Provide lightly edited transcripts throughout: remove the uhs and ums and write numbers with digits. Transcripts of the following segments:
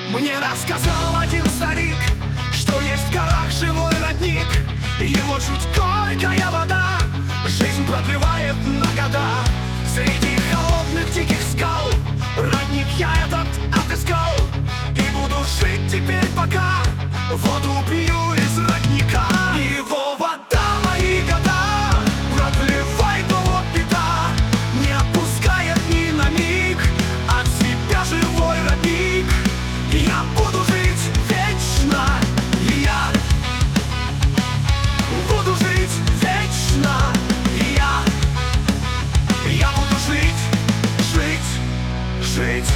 Мне рассказал один старик, что есть в горах живой родник. Его чуть горькая вода жизнь продлевает на года. Среди холодных диких скал родник я этот отыскал. И буду жить теперь пока воду пью из родника. Его вода мои года продлевает его беда, не отпускает ни на миг от себя живой родник. Я буду жить вечно, я буду жить вечно, я буду жить, жить, жить.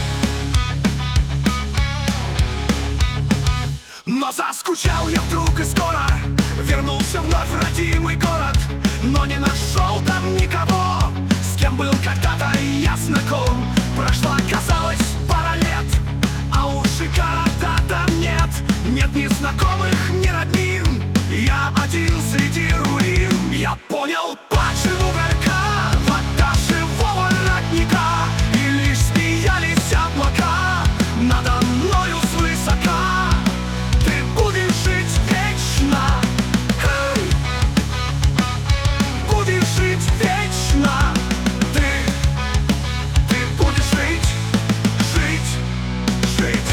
Но заскучал я вдруг и скоро вернулся вновь в родимый город. Но не нашел там никого, с кем был когда-то я знаком. Прошла, казалось, пара лет, а уж и города там нет. Нет ни знакомых, ни роднин, я один среди руин. Я понял, почему горька вода живого родника, и лишь смеялись облака надо мною свысока. Ты будешь жить вечно, будешь жить вечно. Ты будешь жить, жить, жить.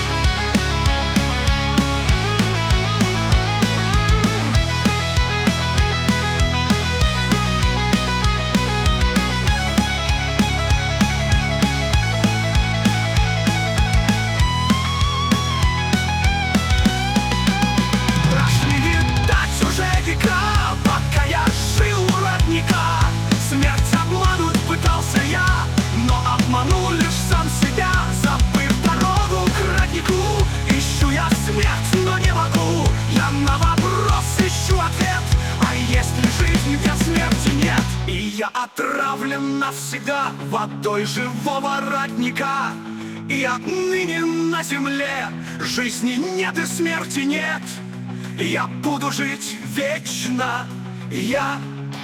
Прошли, видать, уже века, пока я жил у родника. Смерть обмануть пытался я, но обманул лишь сам себя. Забыв дорогу к роднику, ищу я смерть, но не могу. Я на вопрос ищу ответ: а если жизнь без смерти нет? И я отравлен навсегда водой живого родника. И отныне на земле жизни нет и смерти нет. Я буду жить вечно, я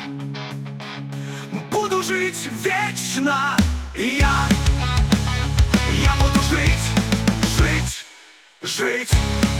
буду жить вечно, я буду жить, жить, жить.